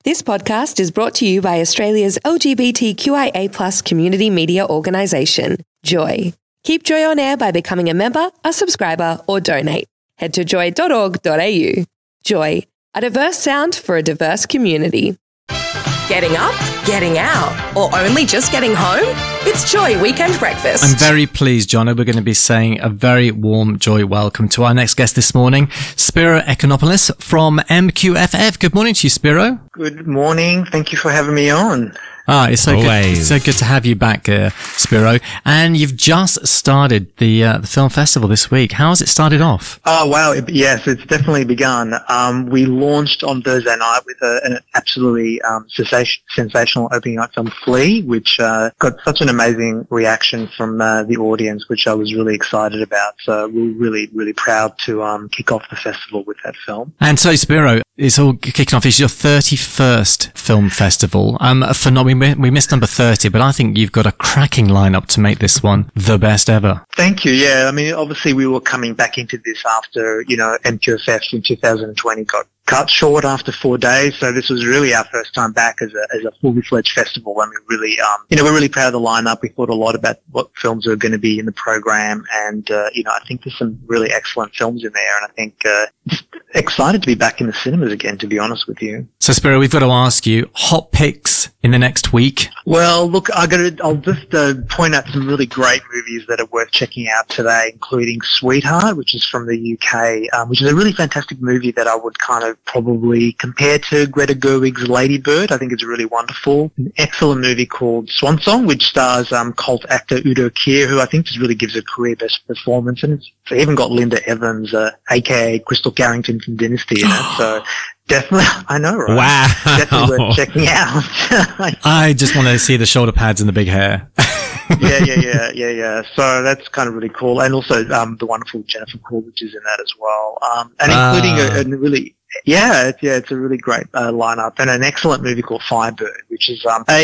This podcast is brought to you by Australia's LGBTQIA+ community media organisation, Joy. Keep Joy on air by becoming a member, a subscriber, or donate. Head to joy.org.au. Joy, a diverse sound for a diverse community. Getting up, getting out, or only just getting home? It's Joy Weekend Breakfast. I'm very pleased, Jono. We're going to be saying a very warm Joy welcome to our next guest this morning, Spiro Economopoulos from MQFF. Good morning to you, Spiro. Good morning. Thank you for having me on. It's so good to have you back, Spiro. And you've just started the film festival this week. How has it started off? Oh, wow. Yes, it's definitely begun. We launched on Thursday night with an absolutely sensational opening night film, Flea, which got such an amazing reaction from the audience, which I was really excited about. So we're really, really proud to kick off the festival with that film. And so, Spiro, it's all kicking off. It's your 31st film festival. We missed number 30, but I think you've got a cracking lineup to make this one the best ever. Thank you. Yeah, I mean, obviously we were coming back into this after, MQFF in 2020 got cut short after 4 days. So this was really our first time back as a fully fledged festival. And we really, we're really proud of the lineup. We thought a lot about what films are going to be in the program. And, I think there's some really excellent films in there. And I think, just excited to be back in the cinemas again, to be honest with you. So, Spiro, we've got to ask you, hot picks in the next week? Well, look, I'll just point out some really great movies that are worth checking out today, including Sweetheart, which is from the UK, which is a really fantastic movie that I would kind of probably compare to Greta Gerwig's Lady Bird. I think it's really wonderful. An excellent movie called Swan Song, which stars cult actor Udo Kier, who I think just really gives a career best performance. And it's even got Linda Evans, aka Crystal Carrington from Dynasty, in it. So definitely, I know, right? Wow. Definitely worth checking out. I just want to see the shoulder pads and the big hair. Yeah. So that's kind of really cool. And also the wonderful Jennifer Coolidge is in that as well. And including a really... it's a really great lineup, and an excellent movie called Firebird, which is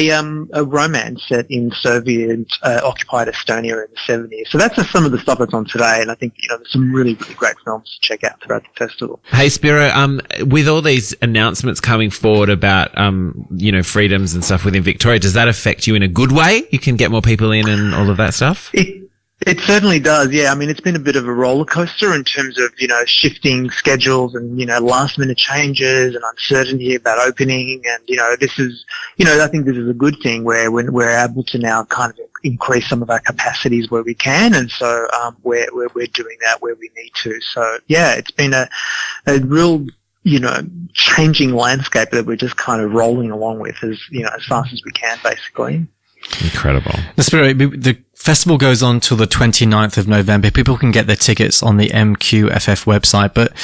a romance set in Soviet occupied Estonia in the 70s. So that's just some of the stuff that's on today, and I think there's some really, really great films to check out throughout the festival. Hey, Spiro, with all these announcements coming forward about freedoms and stuff within Victoria, does that affect you in a good way? You can get more people in and all of that stuff? It certainly does, yeah. I mean, it's been a bit of a roller coaster in terms of, shifting schedules and, last minute changes and uncertainty about opening. And, this is, I think this is a good thing where we're able to now kind of increase some of our capacities where we can. And so, we're doing that where we need to. So, yeah, it's been a real, changing landscape that we're just kind of rolling along with as fast as we can, basically. Incredible. The festival goes on till the 29th of November. People can get their tickets on the MQFF website, but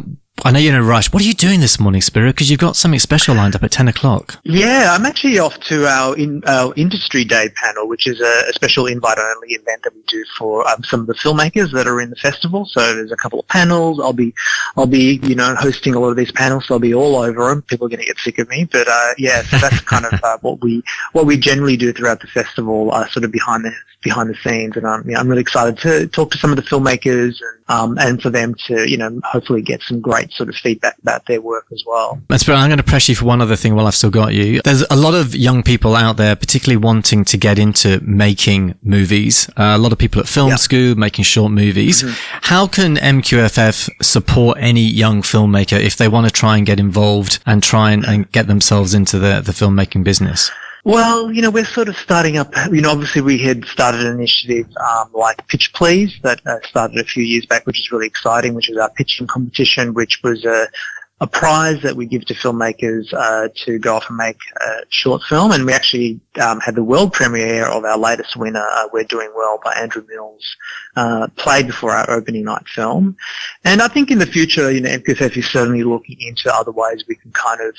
I know you're in a rush. What are you doing this morning, Spiro? Because you've got something special lined up at 10 o'clock. Yeah, I'm actually off to our Industry Day panel, which is a special invite-only event that we do for some of the filmmakers that are in the festival. So there's a couple of panels. I'll be hosting a lot of these panels, so I'll be all over them. People are going to get sick of me, but so that's kind of what we generally do throughout the festival, sort of behind the scenes. And I'm really excited to talk to some of the filmmakers and for them to hopefully get some great sort of feedback about their work as well. Spiro, I'm going to press you for one other thing while I've still got you. There's a lot of young people out there, particularly wanting to get into making movies. A lot of people at film school making short movies. Mm-hmm. How can MQFF support any young filmmaker if they want to try and get involved and try and get themselves into the filmmaking business? Well, we're sort of starting up, obviously we had started an initiative like Pitch Please that started a few years back, which is really exciting, which is our pitching competition, which was a prize that we give to filmmakers to go off and make a short film. And we actually had the world premiere of our latest winner, We're Doing Well by Andrew Mills, played before our opening night film. And I think in the future, MQFF is certainly looking into other ways we can kind of,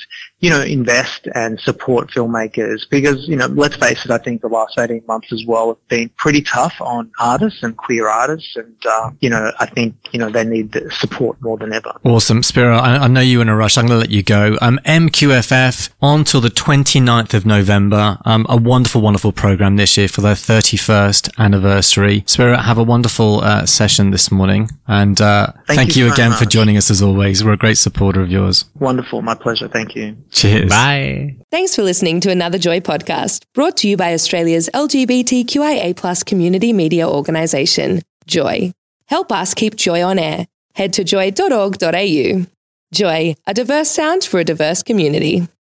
invest and support filmmakers because, let's face it, I think the last 18 months as well have been pretty tough on artists and queer artists. And, I think, they need the support more than ever. Awesome. Spiro, I know you you in a rush. I'm going to let you go. MQFF on till the 29th of November. A wonderful, wonderful program this year for their 31st anniversary. Spirit, have a wonderful session this morning. And thank you again for joining us as always. We're a great supporter of yours. Wonderful. My pleasure. Thank you. Cheers. Bye. Thanks for listening to another Joy podcast, brought to you by Australia's LGBTQIA+ community media organisation, Joy. Help us keep Joy on air. Head to joy.org.au. Joy, a diverse sound for a diverse community.